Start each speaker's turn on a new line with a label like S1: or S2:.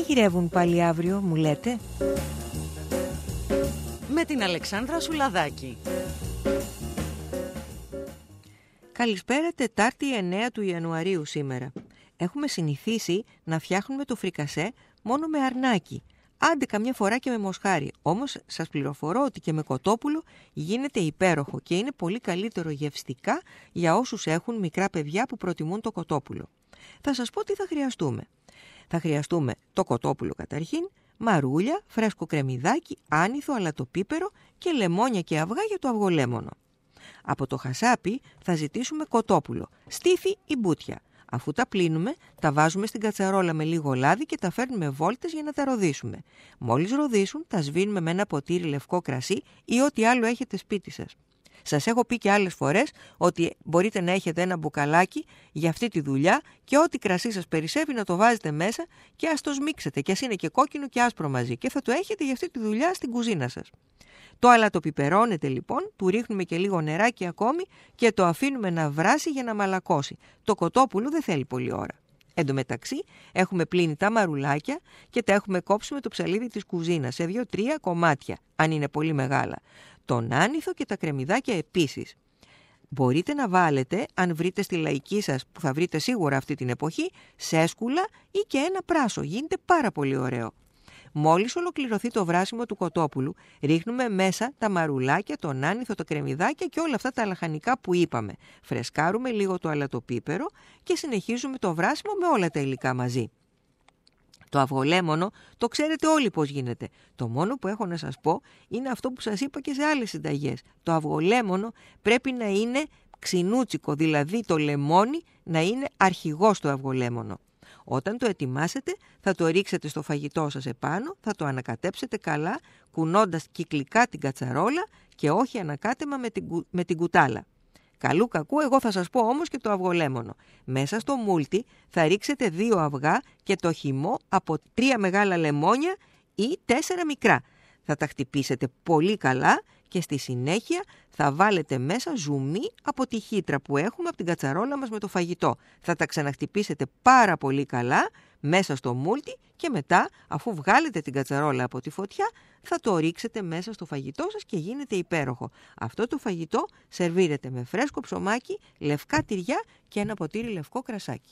S1: μαγειρεύουν πάλι αύριο, μου λέτε?
S2: Με την Αλεξάνδρα Σουλαδάκη.
S1: Καλησπέρα, Τετάρτη 9 του Ιανουαρίου σήμερα. Έχουμε συνηθίσει να φτιάχνουμε το φρικασέ μόνο με αρνάκι. Άντε καμιά φορά και με μοσχάρι. Όμως σας πληροφορώ ότι και με κοτόπουλο γίνεται υπέροχο και είναι πολύ καλύτερο γευστικά για όσους έχουν μικρά παιδιά που προτιμούν το κοτόπουλο. Θα σας πω τι θα χρειαστούμε. Θα χρειαστούμε το κοτόπουλο καταρχήν, μαρούλια, φρέσκο κρεμμυδάκι, άνηθο, αλατοπίπερο και λεμόνια και αυγά για το αυγολέμονο. Από το χασάπι θα ζητήσουμε κοτόπουλο, στίφι ή μπούτια. Αφού τα πλύνουμε, τα βάζουμε στην κατσαρόλα με λίγο λάδι και τα φέρνουμε βόλτες για να τα ροδίσουμε. Μόλις ροδίσουν, τα σβήνουμε με ένα ποτήρι λευκό κρασί ή ό,τι άλλο έχετε σπίτι σας. Σας έχω πει και άλλες φορές ότι μπορείτε να έχετε ένα μπουκαλάκι για αυτή τη δουλειά και ό,τι κρασί σας περισσεύει να το βάζετε μέσα και ας το σμίξετε και ας είναι και κόκκινο και άσπρο μαζί και θα το έχετε για αυτή τη δουλειά στην κουζίνα σας. Το αλατοπιπερώνετε λοιπόν, του ρίχνουμε και λίγο νεράκι ακόμη και το αφήνουμε να βράσει για να μαλακώσει. Το κοτόπουλο δεν θέλει πολλή ώρα. Εν τω μεταξύ έχουμε πλύνει τα μαρουλάκια και τα έχουμε κόψει με το ψαλίδι της κουζίνας σε 2-3 κομμάτια, αν είναι πολύ μεγάλα. Τον άνηθο και τα κρεμμυδάκια επίσης. Μπορείτε να βάλετε, αν βρείτε στη λαϊκή σας, που θα βρείτε σίγουρα αυτή την εποχή, σέσκουλα ή και ένα πράσο. Γίνεται πάρα πολύ ωραίο. Μόλις ολοκληρωθεί το βράσιμο του κοτόπουλου, ρίχνουμε μέσα τα μαρουλάκια, τον άνηθο, τα κρεμμυδάκια και όλα αυτά τα λαχανικά που είπαμε. Φρεσκάρουμε λίγο το αλατοπίπερο και συνεχίζουμε το βράσιμο με όλα τα υλικά μαζί. Το αυγολέμονο το ξέρετε όλοι πώς γίνεται. Το μόνο που έχω να σας πω είναι αυτό που σας είπα και σε άλλες συνταγές. Το αυγολέμονο πρέπει να είναι ξινούτσικο, δηλαδή το λεμόνι να είναι αρχηγός στο αυγολέμονο. Όταν το ετοιμάσετε θα το ρίξετε στο φαγητό σας επάνω, θα το ανακατέψετε καλά κουνώντας κυκλικά την κατσαρόλα και όχι ανακάτεμα με την κουτάλα. Καλού κακού, εγώ θα σας πω όμως και το αυγολέμονο. Μέσα στο μούλτι θα ρίξετε 2 αυγά και το χυμό από 3 μεγάλα λεμόνια ή 4 μικρά. Θα τα χτυπήσετε πολύ καλά και στη συνέχεια θα βάλετε μέσα ζουμί από τη χύτρα που έχουμε από την κατσαρόλα μας με το φαγητό. Θα τα ξαναχτυπήσετε πάρα πολύ καλά μέσα στο μούλτι και μετά, αφού βγάλετε την κατσαρόλα από τη φωτιά, θα το ρίξετε μέσα στο φαγητό σας και γίνεται υπέροχο. Αυτό το φαγητό σερβίρεται με φρέσκο ψωμάκι, λευκά τυριά και ένα ποτήρι λευκό κρασάκι.